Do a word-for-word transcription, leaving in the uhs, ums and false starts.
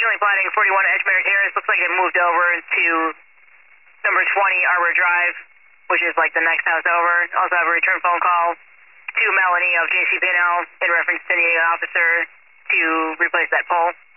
currently plotting forty-one Edgemere Terrace. Looks like it moved over to number twenty Arbor Drive, which is like the next house over. Also have a return phone call to Melanie of J C P N L in reference to needing an officer to replace that pole.